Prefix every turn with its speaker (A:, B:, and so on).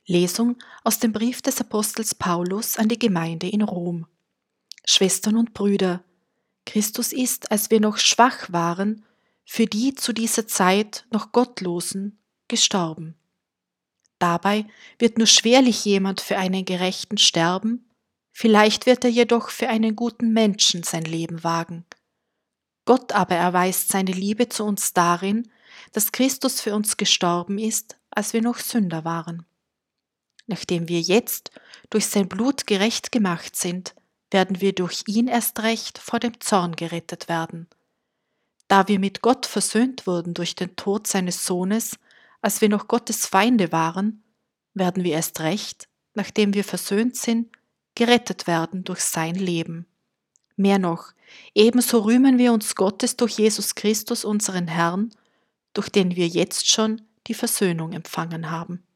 A: Lesung aus dem Brief des Apostels Paulus an die Gemeinde in Rom. Schwestern und Brüder, Christus ist, als wir noch schwach waren, für die zu dieser Zeit noch Gottlosen gestorben. Dabei wird nur schwerlich jemand für einen Gerechten sterben, vielleicht wird er jedoch für einen guten Menschen sein Leben wagen. Gott aber erweist seine Liebe zu uns darin, dass Christus für uns gestorben ist, als wir noch Sünder waren. Nachdem wir jetzt durch sein Blut gerecht gemacht sind, werden wir durch ihn erst recht vor dem Zorn gerettet werden. Da wir mit Gott versöhnt wurden durch den Tod seines Sohnes, als wir noch Gottes Feinde waren, werden wir erst recht, nachdem wir versöhnt sind, gerettet werden durch sein Leben. Mehr noch, ebenso rühmen wir uns Gottes durch Jesus Christus, unseren Herrn, durch den wir jetzt schon die Versöhnung empfangen haben.